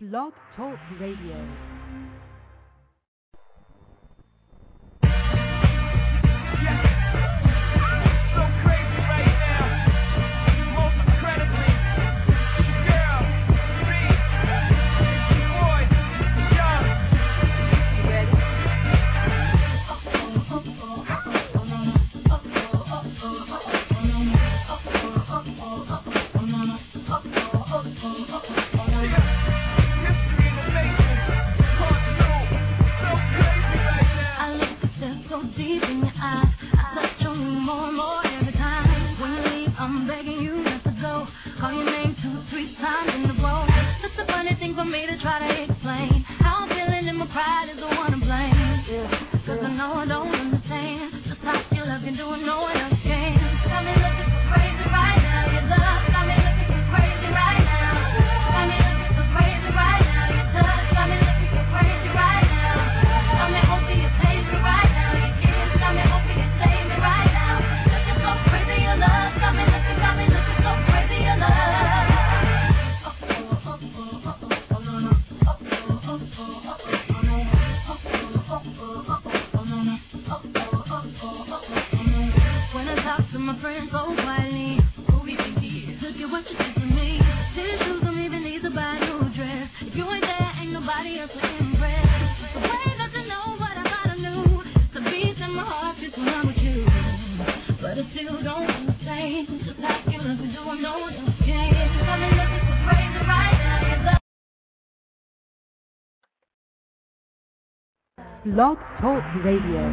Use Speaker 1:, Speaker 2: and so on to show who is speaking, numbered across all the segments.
Speaker 1: Blog Talk Radio. Blog Talk Radio.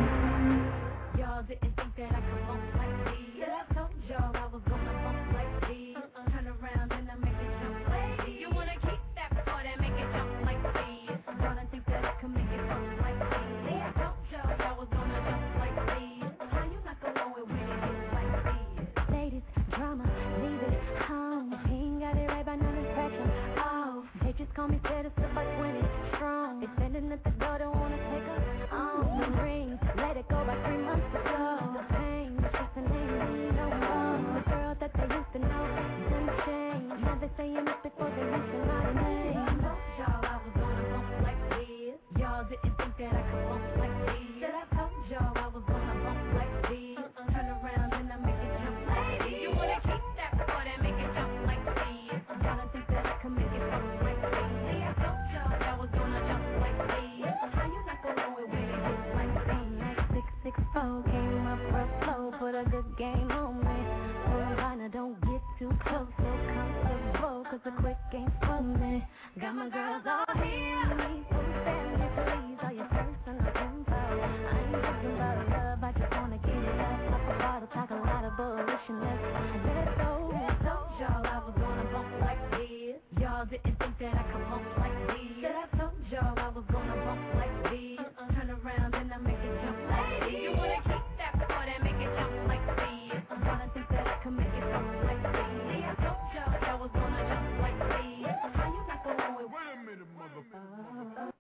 Speaker 2: Y'all didn't think that I could bump like these. I told y'all I was gonna bump like these. Turn around and I make it jump like these. You wanna keep that before that make it jump like these. Y'all didn't think that I could make it bump like these. I told y'all I was gonna jump like these. How you not gonna know it when it gets like these? Ladies, drama, leave it home. He ain't got it right by no distraction. Oh, they just call me citizen, but when it's strong, it's standing at the door, don't wanna take us. Ring, let it go by 3 months ago. The pain, just a name, no more. The girl that they used to know didn't change. Now they saying it before they mention my name. I told y'all I was gonna bump like this. Y'all didn't think that I could bump like this. Said I told y'all I was gonna bump like this. Turn around and I make it jump like this. You wanna keep that before they make it jump like this. Y'all don't think that I can make it bump like this. I told y'all I was gonna jump like this. How you not gonna know it when it gets like this? 664 came up real slow, put a good game on me. So partner, don't get too close, so comfortable, cause a quick game's for me. Got my girls all here with me, so stand me please, all your personal info. I ain't talking about love, I just wanna get it up. Pop a bottle, talk a lot of bullishness. Let's go. I told y'all I was gonna bump like this. Y'all didn't think that I could bump like this. Said I told y'all I was gonna bump like this. Turn around and I make it jump like this. You wanna keep that before they make it jump like this. Y'all don't think that I can make it jump like this. I told y'all I was gonna jump like this. How you not gonna know it? Wait a minute, motherfucker.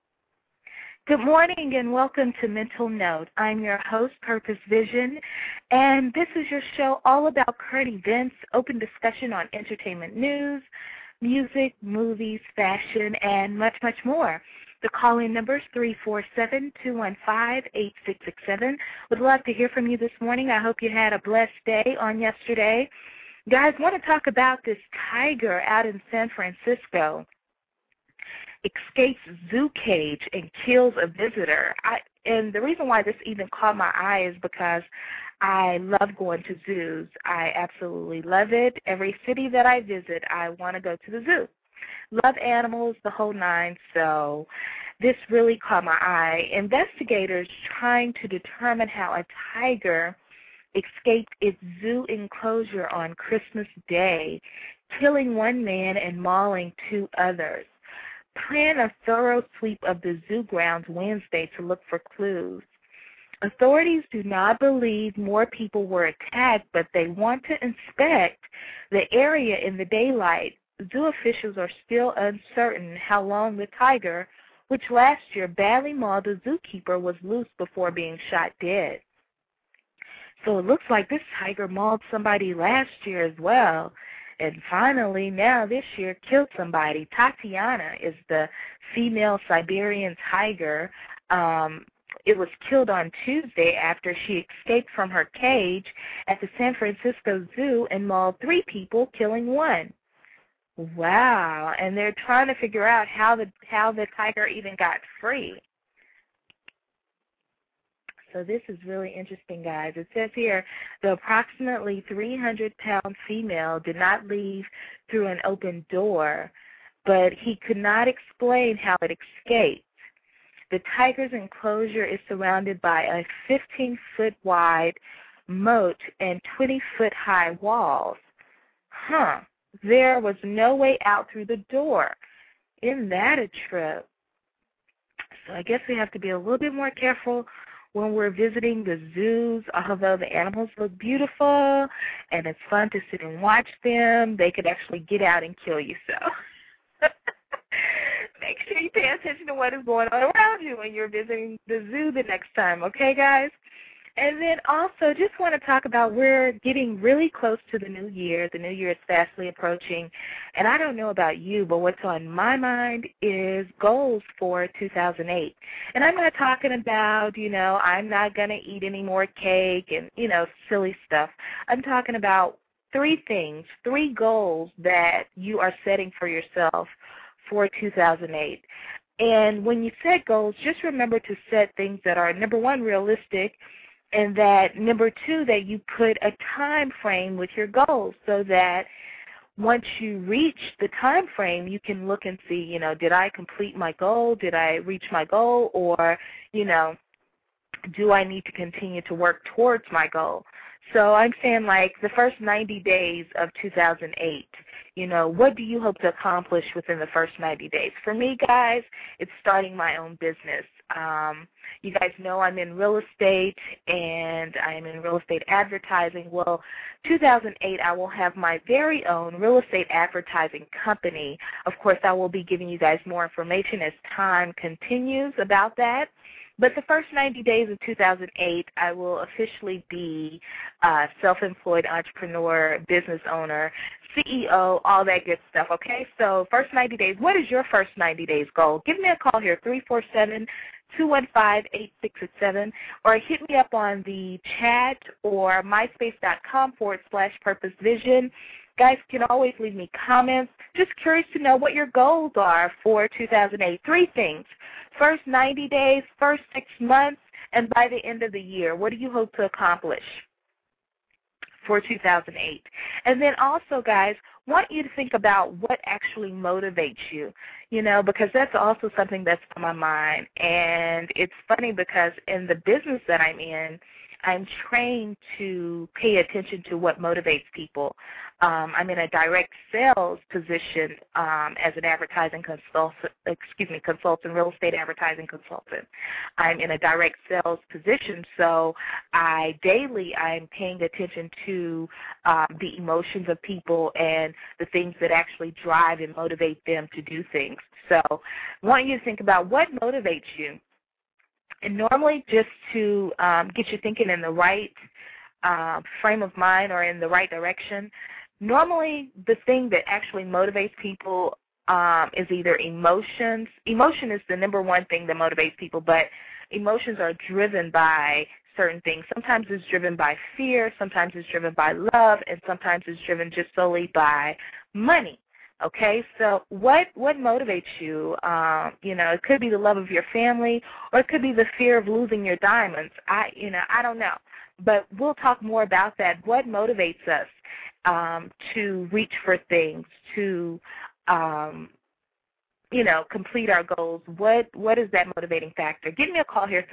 Speaker 3: Good morning and welcome to Mental Note. I'm your host, Purpose Vision, and this is your show all about current events, open discussion on entertainment news, music, movies, fashion, and much, much more. The call-in number is 347-215-8667. Would love to hear from you this morning. I hope you had a blessed day on yesterday. Guys, want to talk about this tiger out in San Francisco. Escapes zoo cage and kills a visitor. And the reason why this even caught my eye is because I love going to zoos. I absolutely love it. Every city that I visit, I want to go to the zoo. Love animals, the whole nine, so this really caught my eye. Investigators trying to determine how a tiger escaped its zoo enclosure on Christmas Day, killing one man and mauling 2 others. Plan a thorough sweep of the zoo grounds Wednesday to look for clues. Authorities do not believe more people were attacked, but they want to inspect the area in the daylight. Zoo officials are still uncertain how long the tiger, which last year badly mauled a zookeeper, was loose before being shot dead. So it looks like this tiger mauled somebody last year as well. and finally now this year killed somebody. Tatiana is the female Siberian tiger. It was killed on Tuesday after she escaped from her cage at the San Francisco Zoo and mauled 3 people, killing 1. Wow, and they're trying to figure out how the tiger even got free. So this is really interesting, guys. It says here, the approximately 300-pound female did not leave through an open door, but he could not explain how it escaped. The tiger's enclosure is surrounded by a 15-foot wide moat and 20-foot high walls. There was no way out through the door. Isn't that a trip? So I guess we have to be a little bit more careful when we're visiting the zoos. Although the animals look beautiful and it's fun to sit and watch them, they could actually get out and kill you. So make sure you pay attention to what is going on around you when you're visiting the zoo the next time, okay, guys? And then also just want to talk about we're getting really close to the new year. The new year is fastly approaching. And I don't know about you, but what's on my mind is goals for 2008. And I'm not talking about, I'm not going to eat any more cake and, silly stuff. I'm talking about 3 things, 3 goals that you are setting for yourself for 2008. And when you set goals, just remember to set things that are, number 1, realistic, and that, number 2, that you put a time frame with your goals so that once you reach the time frame, you can look and see, did I complete my goal? Did I reach my goal? Or, do I need to continue to work towards my goal? So I'm saying, like, the first 90 days of 2008, what do you hope to accomplish within the first 90 days? For me, guys, it's starting my own business. You guys know I'm in real estate, and I'm in real estate advertising. Well, 2008, I will have my very own real estate advertising company. Of course, I will be giving you guys more information as time continues about that. But the first 90 days of 2008, I will officially be a self-employed entrepreneur, business owner, CEO, all that good stuff, okay? So first 90 days, what is your first 90 days goal? Give me a call here, 347-215-8667, or hit me up on the chat or myspace.com/purposevision. Guys can always leave me comments. Just curious to know what your goals are for 2008. 3 things. First 90 days, first 6 months, and by the end of the year. What do you hope to accomplish for 2008? And then also, guys, want you to think about what actually motivates you, because that's also something that's on my mind. And it's funny because in the business that I'm in, I'm trained to pay attention to what motivates people. I'm in a direct sales position as an advertising consultant, real estate advertising consultant. I'm in a direct sales position, so I'm paying attention to the emotions of people and the things that actually drive and motivate them to do things. So I want you to think about what motivates you. And normally just to get you thinking in the right frame of mind or in the right direction, normally the thing that actually motivates people is either emotions. Emotion is the number 1 thing that motivates people, but emotions are driven by certain things. Sometimes it's driven by fear, sometimes it's driven by love, and sometimes it's driven just solely by money. Okay, so what motivates you? It could be the love of your family, or it could be the fear of losing your diamonds. I don't know, but we'll talk more about that. What motivates us to reach for things, to complete our goals? What is that motivating factor? Give me a call here,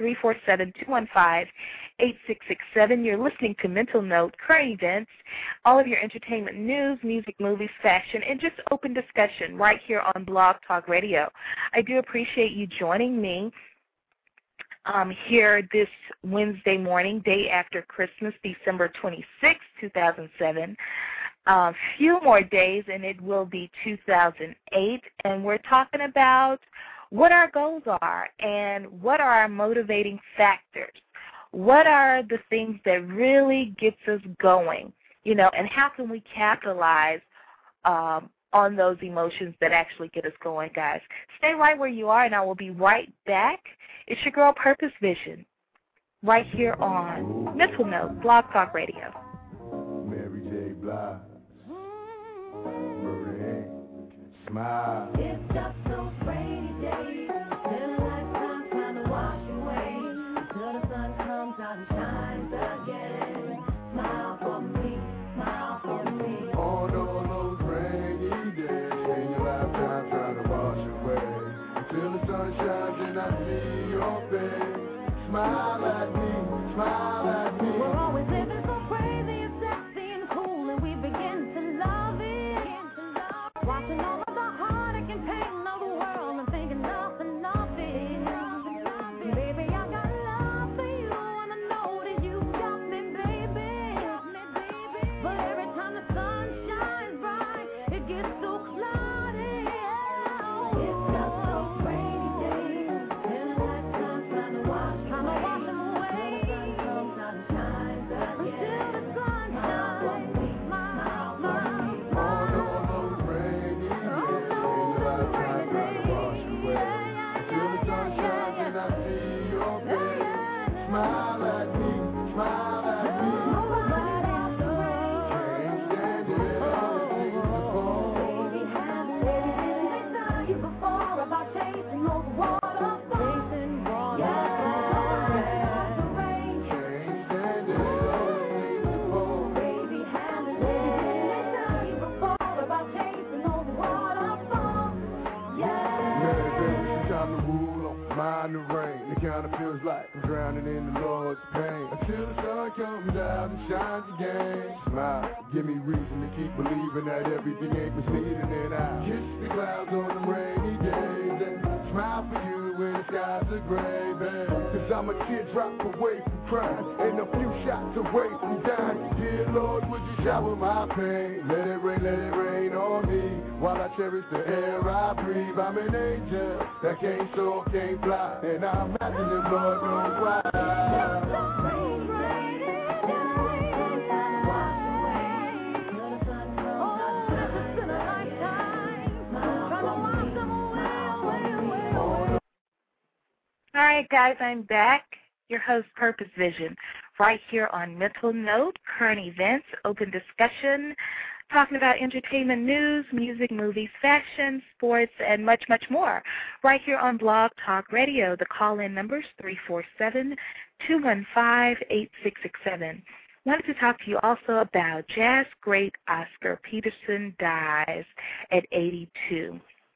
Speaker 3: 347-215-8667. You're listening to Mental Note, current events, all of your entertainment news, music, movies, fashion, and just open discussion right here on Blog Talk Radio. I do appreciate you joining me here this Wednesday morning, day after Christmas, December 26, 2007. A few more days and it will be 2008, and we're talking about what our goals are and what are our motivating factors. What are the things that really gets us going, and how can we capitalize on those emotions that actually get us going, guys. Stay right where you are, and I will be right back. It's your girl, Purpose Vision, right here on Mental Note, Blog Talk Radio.
Speaker 4: Mary J. Blige, Murder Inc., Smile.
Speaker 2: It's just those rainy days, in a lifetime trying to wash away, till the sun comes out and shines again. Smile for me, smile for me.
Speaker 4: On all those rainy days, in your lifetime trying to wash away, until the sun shines and I see your face. Smile at me, smile at me.
Speaker 2: We're always living so crazy and sexy and cool, and we begin to love it. Watching all of the heartache and pain of the world and thinking nothing of it. Baby, I got love for you, and I know that you got me, baby. But every time the sun shines bright, it gets so cloudy. It's just those rainy days, in a lifetime trying to wash them away. Till the sun comes out and shines again. Until the sun shines, smile, smile,
Speaker 4: On all those rainy days, in your lifetime trying to wash away, until the sun shines and I see your face. Smile at me, smile at me. Can't stand it, all it seems to fall.
Speaker 2: Baby, didn't they tell you before about chasing those waterfalls? Yeah, the rain.
Speaker 4: Can't stand it, all it seems to fall.
Speaker 2: Baby, didn't they tell you before about chasing those waterfalls? Yeah.
Speaker 4: Man, baby, it's time to rule on mind the rain. It kinda feels like I'm drowning in the Lord's pain. Until the sun comes out and shines again. Smile, give me reason to keep believing that everything ain't misleading. And I kiss the clouds on the rainy days and smile for you when the skies are gray, babe. Cause I'm a teardrop away from crying and a few shots away from dying. Dear Lord, would you shower my pain? Let it rain on me while I cherish the air I breathe. I'm an angel that can't soar, can't fly, and I imagine the Lord knows why.
Speaker 3: All right, guys, I'm back. Your host, Purpose Vision, right here on Mental Note, current events, open discussion, talking about entertainment news, music, movies, fashion, sports, and much, much more, right here on Blog Talk Radio. The call-in number is 347-215-8667. Wanted to talk to you also about jazz great Oscar Peterson dies at 82.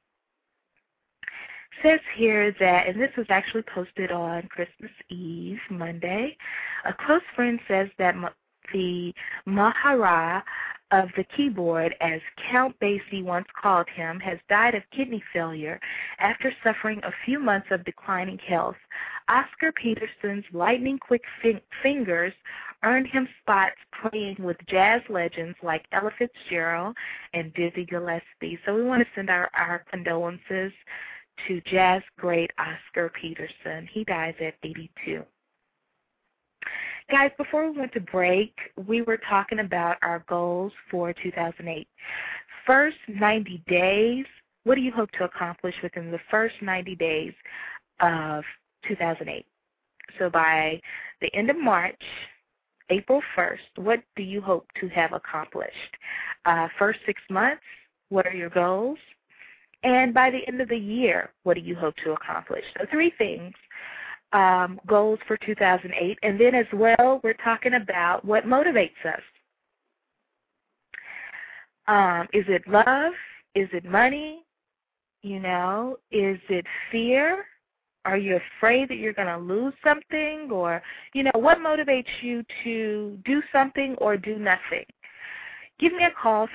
Speaker 3: Says here that, and this was actually posted on Christmas Eve, Monday, a close friend says that the Mahara of the keyboard, as Count Basie once called him, has died of kidney failure after suffering a few months of declining health. Oscar Peterson's lightning-quick fingers earned him spots playing with jazz legends like Ella Fitzgerald and Dizzy Gillespie. So we want to send our condolences to jazz great Oscar Peterson. He dies at 82. Guys, before we went to break, we were talking about our goals for 2008. First 90 days, what do you hope to accomplish within the first 90 days of 2008? So by the end of March, April 1st, what do you hope to have accomplished? First 6 months, what are your goals? And by the end of the year, what do you hope to accomplish? So 3 things, goals for 2008. And then as well, we're talking about what motivates us. Is it love? Is it money? You know, is it fear? Are you afraid that you're going to lose something? Or, you know, what motivates you to do something or do nothing? Give me a call,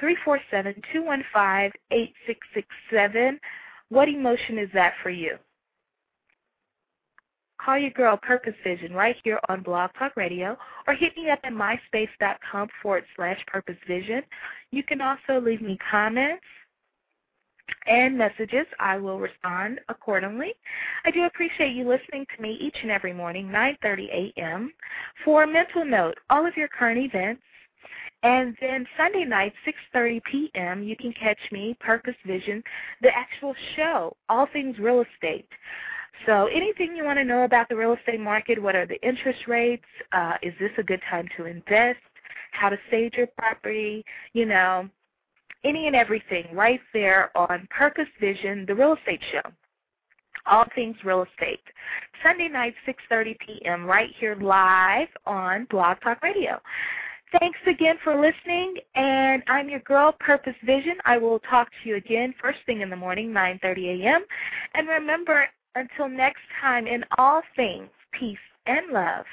Speaker 3: 347-215-8667. What emotion is that for you? Call your girl, Purpose Vision, right here on Blog Talk Radio, or hit me up at myspace.com/Purpose Vision. You can also leave me comments and messages. I will respond accordingly. I do appreciate you listening to me each and every morning, 9:30 a.m. for Mental Note, all of your current events, And then Sunday night, 6:30 p.m., you can catch me, Purpose Vision, the actual show, all things real estate. So anything you want to know about the real estate market, what are the interest rates, is this a good time to invest, how to stage your property, you know, any and everything right there on Purpose Vision, the real estate show. All things real estate. Sunday night, 6:30 p.m., right here live on Blog Talk Radio. Thanks again for listening, and I'm your girl, Purpose Vision. I will talk to you again first thing in the morning, 9:30 a.m. And remember, until next time, in all things, peace and love.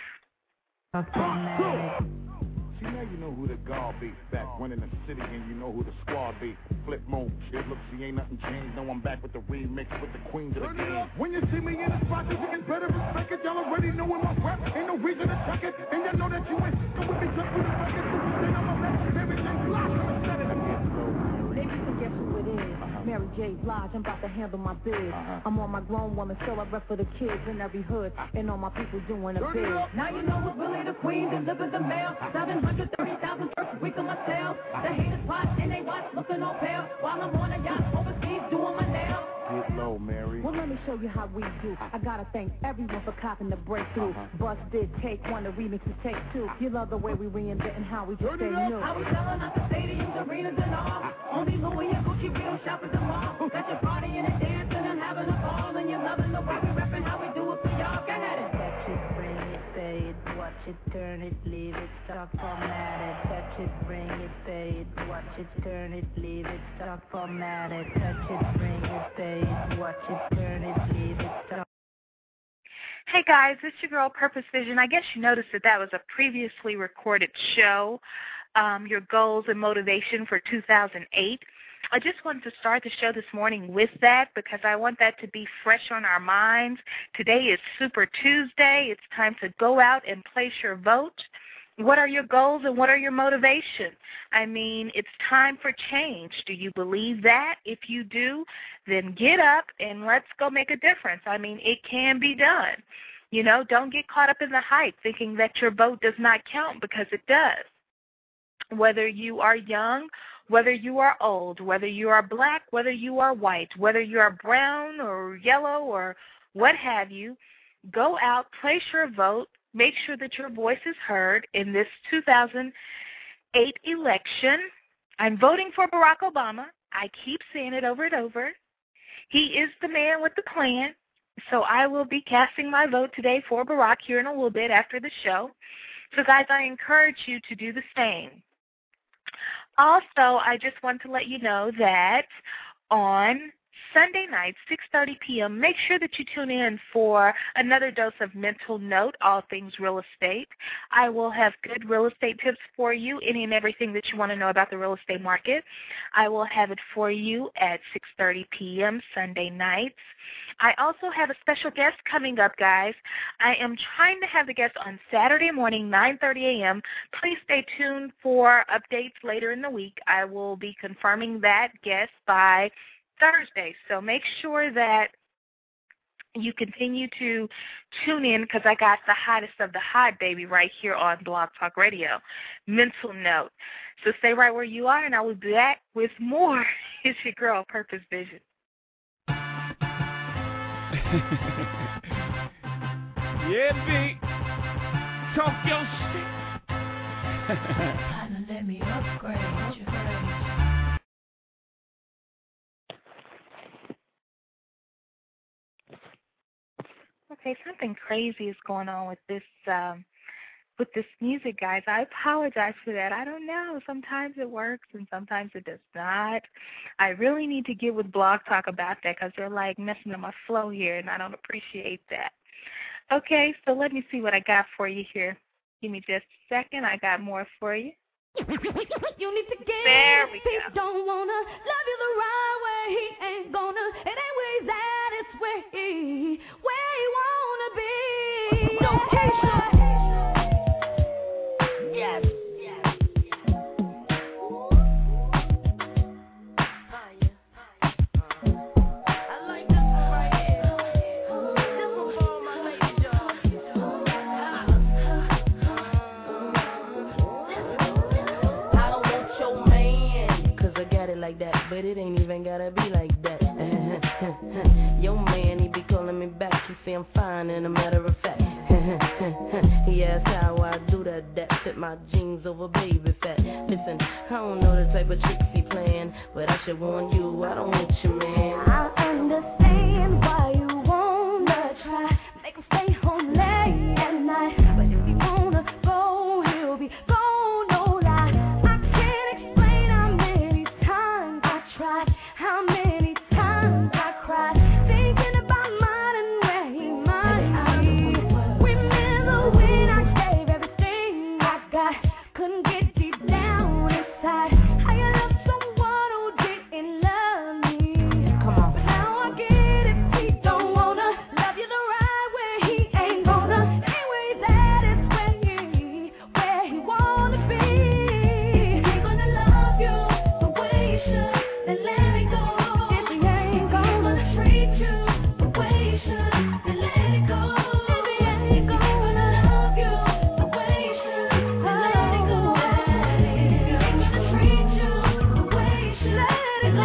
Speaker 5: See, now you know who the guard be. Back when in the city, and you know who the squad be. Flip mode, shit, look, see, ain't nothing changed. No, I'm back with the remix with the queens of the game. When you see me in the spot, you can better respect it. Y'all already know in my rap, ain't no reason to check it. And you know that you ain't so with me just with the record. So you I'm a rap, everything's locked. I'm set it again.
Speaker 6: Baby, you can guess who it is. Mary J. Blige, I'm about to handle my biz. I'm on my grown woman, so I rep for the kids in every hood. And all my people doing a bid.
Speaker 2: Now you know who's really the queen, delivers the mail. 730,000 first week of my sales. The haters watch and they watch, looking all pale. While I'm on a yacht overseas doing my nails.
Speaker 5: Get low, Mary.
Speaker 6: Well, let me show you how we do. I gotta thank everyone for copping the breakthrough. Bust did take one, the remix is take two. You love the way we reinvent and how we just stay new.
Speaker 2: How we selling out the stadiums, arenas, and all. Only Louis and Gucci real shoppers and mall. Got your party and a dancing and having a ball. And you're loving the way we repping how we do it for y'all. Go ahead.
Speaker 6: Touch it, bring it, pay it, watch it, turn it, leave it, stop, formatted. Touch it, bring it, pay it, watch it, turn it, leave it, stop, formatted. Touch it, bring it, pay it, watch it, turn it, leave it, stop.
Speaker 3: Hey guys, it's your girl Purpose Vision. I guess you noticed that was a previously recorded show, your goals and motivation for 2008. I just wanted to start the show this morning with that because I want that to be fresh on our minds. Today is Super Tuesday. It's time to go out and place your vote. What are your goals and what are your motivations? I mean, it's time for change. Do you believe that? If you do, then get up and let's go make a difference. I mean, it can be done. You know, don't get caught up in the hype thinking that your vote does not count because it does. Whether you are young, whether you are old, whether you are black, whether you are white, whether you are brown or yellow or what have you, go out, place your vote. Make sure that your voice is heard in this 2008 election. I'm voting for Barack Obama. I keep saying it over and over. He is the man with the plan. So I will be casting my vote today for Barack here in a little bit after the show. So, guys, I encourage you to do the same. Also, I just want to let you know that on Sunday night, 6:30 p.m., make sure that you tune in for another dose of Mental Note, all things real estate. I will have good real estate tips for you, any and everything that you want to know about the real estate market. I will have it for you at 6:30 p.m. Sunday nights. I also have a special guest coming up, guys. I am trying to have the guest on Saturday morning, 9:30 a.m. Please stay tuned for updates later in the week. I will be confirming that guest by Thursday. So make sure that you continue to tune in because I got the hottest of the hot, baby, right here on Blog Talk Radio. Mental Note. So stay right where you are, and I will be back with more. It's your girl, Purpose Vision.
Speaker 5: Yeah, B. Talk your shit.
Speaker 2: Partner, let me upgrade you.
Speaker 3: Okay, something crazy is going on with this music, guys. I apologize for that. I don't know. Sometimes it works and sometimes it does not. I really need to get with Blog Talk about that because they're like messing up my flow here, and I don't appreciate that. Okay, so let me see what I got for you here. Give me just a second. I got more for you.
Speaker 2: You need to get
Speaker 3: there we
Speaker 2: he
Speaker 3: go.
Speaker 2: don't wanna love you the right way. He ain't gonna. It ain't where he's at. It's where he wanna be. No Keisha. Yes. I like this one right here. This one for all my ladies, y'all.
Speaker 7: but it ain't even gotta be like that. Yo man, he be calling me back. He say I'm fine, and a matter of fact, he asked how I do that. Fit my jeans over baby fat. Listen, I don't know the type of tricks he playing, but I should warn you, I don't want you, man.
Speaker 2: I understand why you wanna try, make him stay home late at night, but if he wanna go, he'll be gone, no lie. I can't explain how many times I tried, how many times I cried, thinking about mine and where he might be. Remember when I gave everything I got, couldn't get deep down inside. How you love someone who didn't love me? Come on. But now I get it, he don't wanna love you the right way, he ain't gonna. Anyway, that is where he wanna be. If he ain't gonna love you the way you should, then let it go. If he ain't gonna treat you the way you should, then let it go. If he ain't gonna love you the way you should, then let it go. If he ain't gonna treat you the way you should, let it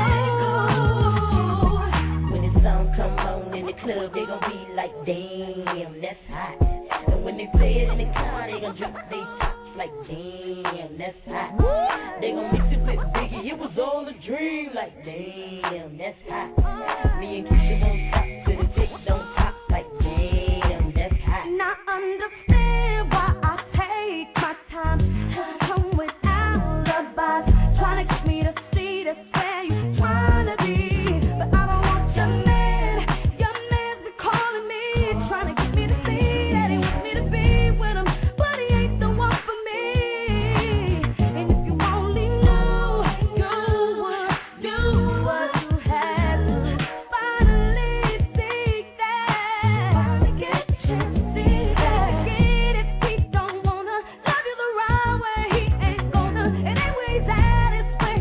Speaker 2: go.
Speaker 7: When the song come on in the club, they gon' be like, damn, that's hot. And when they play it in the car, they gon' drop their tops like, damn, that's hot. They gon' mix it with Biggie, it was all a dream, like, damn, that's hot. Me and Keisha gon' top to the dick, don't top, like, damn, that's hot.
Speaker 2: Now understand why I take my time to come with alibis, trying to get me to see that's where you trying to be. But I don't want your man's been calling me, trying to get me to see that he wants me to be with him, but he ain't the one for me. And if you only knew, you would do what you had to finally see that. Finally get a chance to see that. Get if he don't wanna love you the right way, he ain't gonna. And anyways, that is where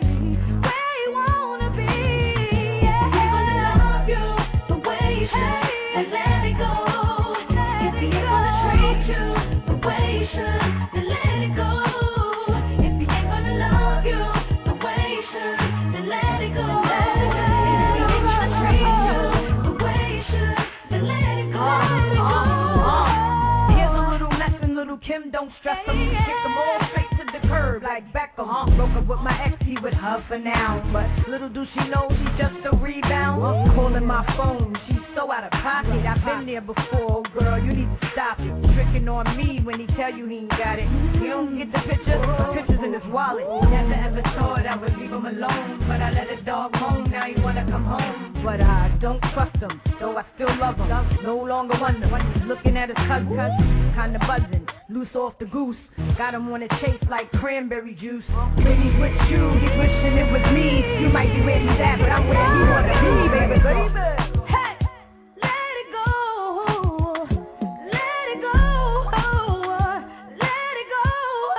Speaker 2: he wanna be. Yeah. If he gonna love you the way you should, then let it go. If he ain't gonna treat you the way you should, then let it go. If he ain't gonna love you the way you should, then let it go. If he ain't gonna treat you the way you should, then let it go.
Speaker 8: Here's a little lesson, little Kim, don't stress them. Kick them all straight to the curb like Beckham. Broke up with my ex, he with her for now, but little do she know she's just a rebound. Calling my phone, she's so out of pocket. I've been there before, girl, you need to stop it. Tricking on me when he tell you he ain't got it. You don't get the pictures in his wallet. Never ever thought I would leave him alone, but I let a dog home, now he wanna come home. But I don't trust him, though I still love him. No longer wonder when he's looking at his cousin, kinda buzzing, loose off the goose. Got him on a chase like cranberry juice. When he's with you, he's wishing it was me. You might be where he's at, but I'm where he wanna be, baby.
Speaker 2: Hey, let it go. Let it go. Let it go.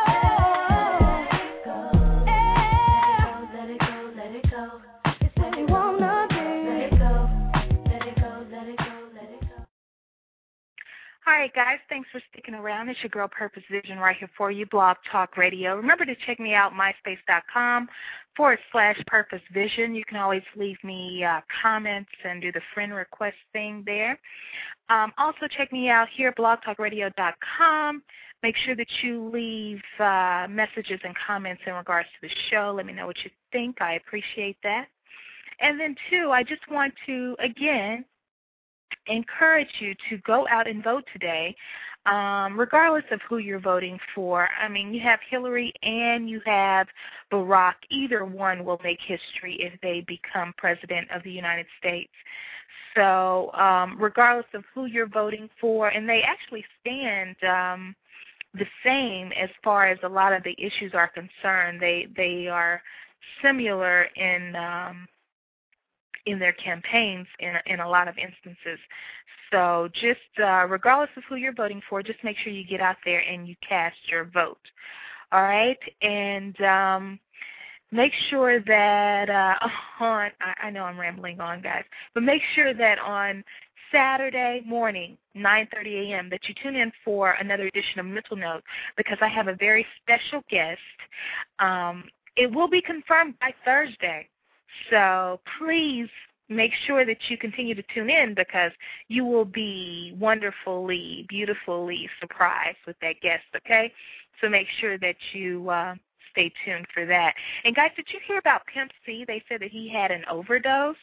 Speaker 2: Let it go. Let it go. It's where you wanna be. Let it go. Let it go. Let it go. Let it go.
Speaker 3: All right, guys, thanks for sticking around. It's your girl Purpose Vision right here for you, Blog Talk Radio. Remember to check me out, myspace.com/Purpose Vision. You can always leave me comments and do the friend request thing there. Also, check me out here, blogtalkradio.com. Make sure that you leave messages and comments in regards to the show. Let me know what you think. I appreciate that. And then, too, I just want to, again, encourage you to go out and vote today, regardless of who you're voting for. I mean, you have Hillary and you have Barack. Either one will make history if they become president of the United States. So regardless of who you're voting for, and they actually stand the same as far as a lot of the issues are concerned. They are similar in their campaigns in a lot of instances. So just regardless of who you're voting for, just make sure you get out there and you cast your vote. All right? And make sure that I know I'm rambling on, guys, but make sure that on Saturday morning, 9:30 a.m., that you tune in for another edition of Mental Note, because I have a very special guest. It will be confirmed by Thursday. So please make sure that you continue to tune in because you will be wonderfully, beautifully surprised with that guest, okay? So make sure that you stay tuned for that. And guys, did you hear about Pimp C? They said that he had an overdose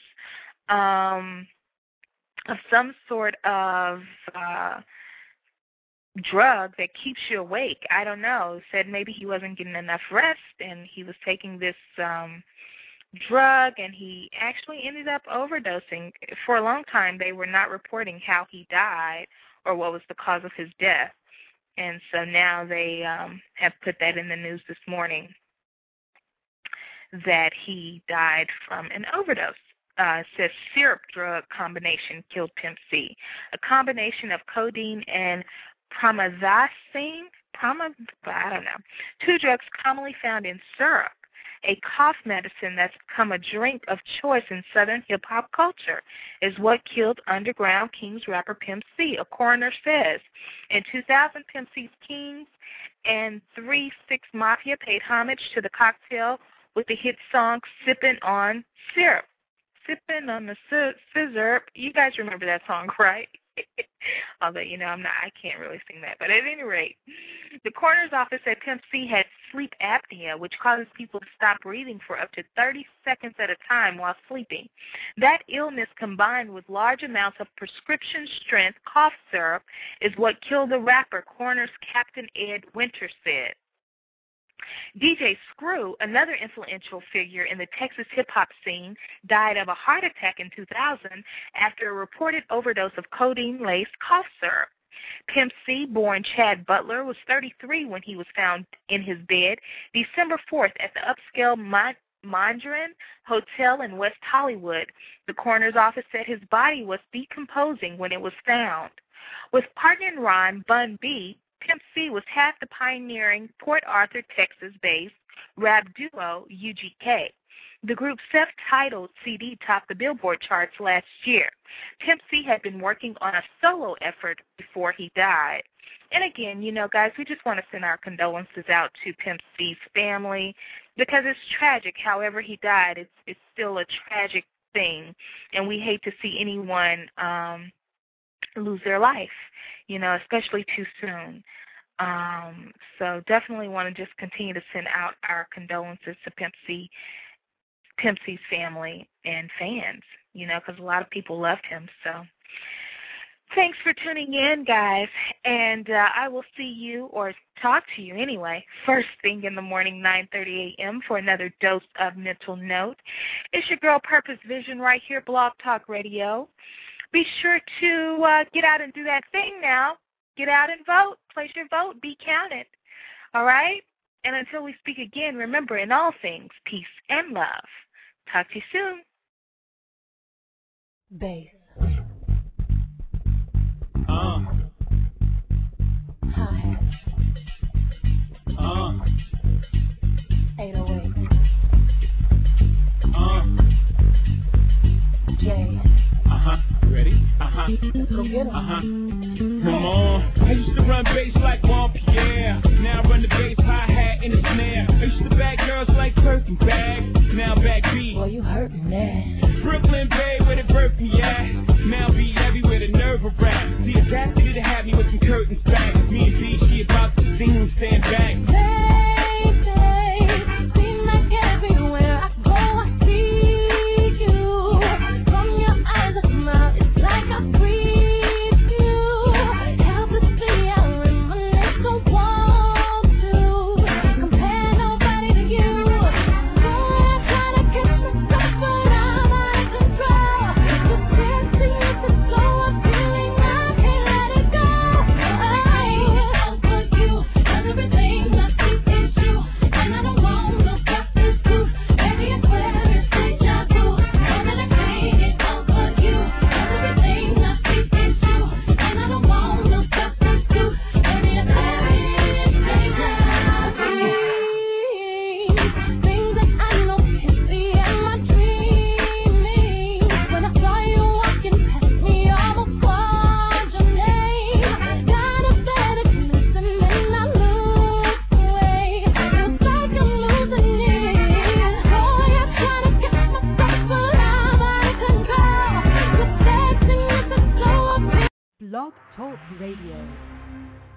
Speaker 3: of some sort of drug that keeps you awake. I don't know. Said maybe he wasn't getting enough rest and he was taking this drug and he actually ended up overdosing. For a long time they were not reporting how he died or what was the cause of his death. And so now they have put that in the news this morning that he died from an overdose. It says syrup drug combination killed Pimp C. A combination of codeine and promethazine, I don't know, two drugs commonly found in syrup, a cough medicine that's become a drink of choice in Southern hip-hop culture, is what killed Underground Kings rapper Pimp C, a coroner says. In 2000, Pimp C's Kings and 3 6 Mafia paid homage to the cocktail with the hit song Sippin' on Syrup. Sippin' on the syrup. You guys remember that song, right? Although, I can't really sing that. But at any rate, the coroner's office said Pimp C had sleep apnea, which causes people to stop breathing for up to 30 seconds at a time while sleeping. That illness, combined with large amounts of prescription-strength cough syrup, is what killed the rapper, coroner's Captain Ed Winter said. DJ Screw, another influential figure in the Texas hip-hop scene, died of a heart attack in 2000 after a reported overdose of codeine-laced cough syrup. Pimp C, born Chad Butler, was 33 when he was found in his bed December 4th at the upscale Mondrian Hotel in West Hollywood. The coroner's office said his body was decomposing when it was found. With partner in rhyme Bun B, Pimp C was half the pioneering Port Arthur, Texas-based rap duo UGK. The group's self-titled CD topped the Billboard charts last year. Pimp C had been working on a solo effort before he died. And again, guys, we just want to send our condolences out to Pimp C's family because it's tragic. However he died, it's still a tragic thing, and we hate to see anyone lose their life, especially too soon. So definitely want to just continue to send out our condolences to Pimp C's family and fans, because a lot of people loved him. So thanks for tuning in, guys, and I will see you, or talk to you anyway, first thing in the morning, 9:30 a.m. for another dose of Mental Note. It's your girl Purpose Vision right here, Blog Talk Radio. Be sure to get out and do that thing now. Get out and vote. Place your vote. Be counted. All right? And until we speak again, remember, in all things, peace and love. Talk to you soon.
Speaker 6: Bass. Hi-hat. 808. J.
Speaker 9: Ready?
Speaker 6: Go get 'em.
Speaker 9: Come on. I used to run bass like Juan Pierre. Now I run the bass, hi-hat, and the snare. I used to bag girls like Birkin bags. Now back beat.
Speaker 6: Boy, you hurting that.
Speaker 9: Brooklyn Bay, where the birth me at. Now be everywhere, the nerve of rap. The audacity to have me with some curtains back. Me and B, she about to sing and stand back.
Speaker 6: Baby, seem like everywhere I go, I see you. From your eyes, a smile, it's like I breathe you. Helplessly, I reminisce of want to compare nobody to you. Boy, I try to catch myself, but I'm out of control. The dancing is so appealing, I can't let it go.
Speaker 1: Blog Talk Radio.